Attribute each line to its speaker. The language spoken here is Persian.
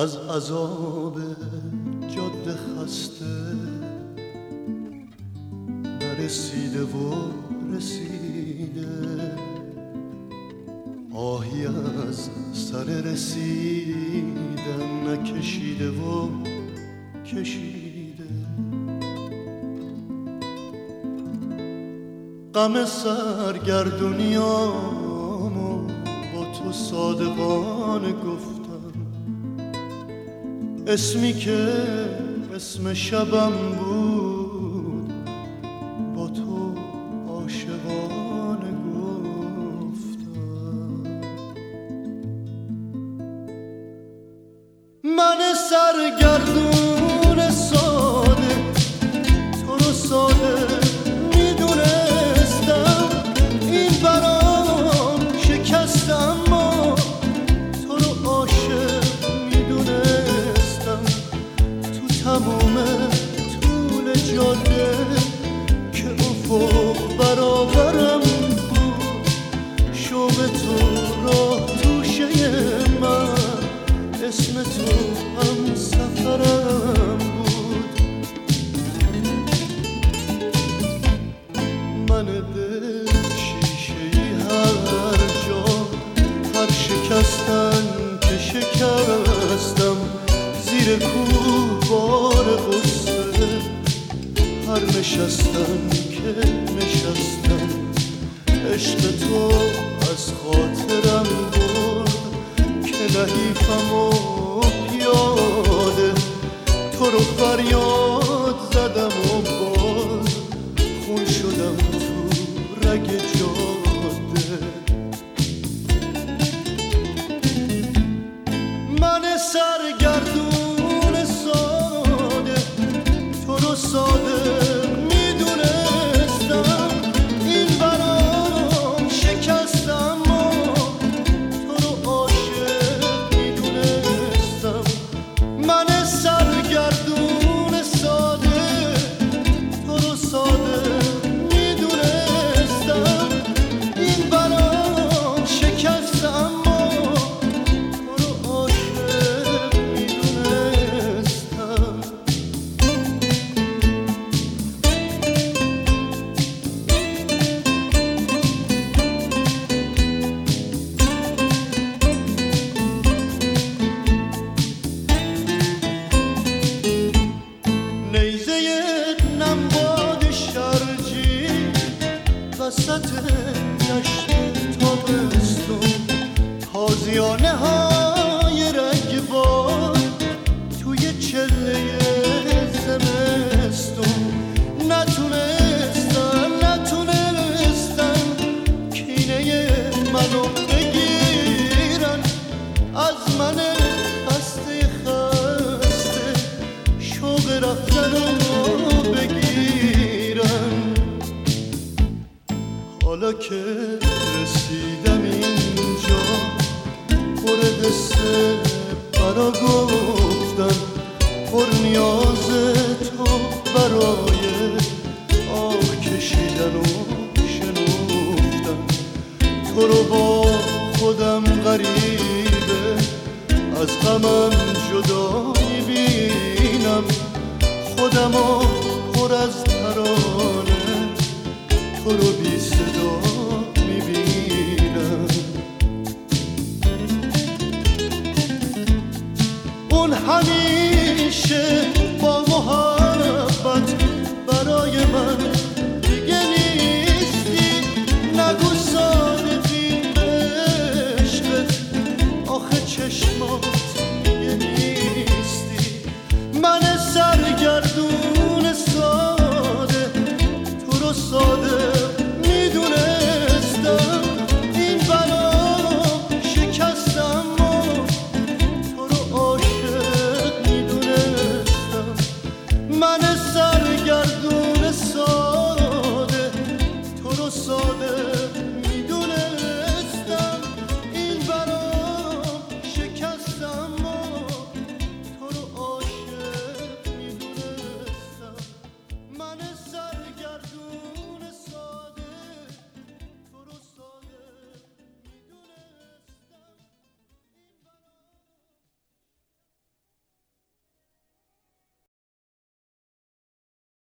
Speaker 1: از عذاب جاده خسته نرسیده و رسیده، آهی از سر رسیدن نکشیده و کشیده. غم سرگردونیامو با تو صادقانه گفتم، اسمی که اسم شبم بود با تو عاشقانه گفتم. من سرگردون ساده تو رو ساده میدونستم، این برام شکستم ما تو رو عاشق میدونستم. تو تمام طول جاده که افق برابرم بود، شوق تو راه توشه من، اسم تو هم سفرم بود. من دل شیشه‌ای هر جا، هر شکستن که شکستم، زیر کوه بار غصه هر نشستن که نشستم. عشق تو از خاطرم برد که لحیفمو پیاده، تو رو فریاد زدم و باز خون شدم تو رگ جاده. من سرگردون ساده تو رو ساده میدونستم، این برام شکستم ما تو رو عاشق میدونستم. من سرگردون ساده تو رو ساده میدونستم، این برام شکستم ما تو رو عاشق میدونستم. نیزه نمباد شرجی وسط دشت تابستون، تازیانه های رگبار توی چله زمستون. نتونستن کینه منو بگیرن، از من خسته شوق رفتنو بگیرن. حالا که رسیدم اینجا پر حس برا گفتن، پر نیاز تو برای آه کشیدن و شنفتن. تو رو با خودم غریبه از غمم جدا میبینم، خودمو پر از ترانه تو رو بی صدا میبینم. اون همیشه با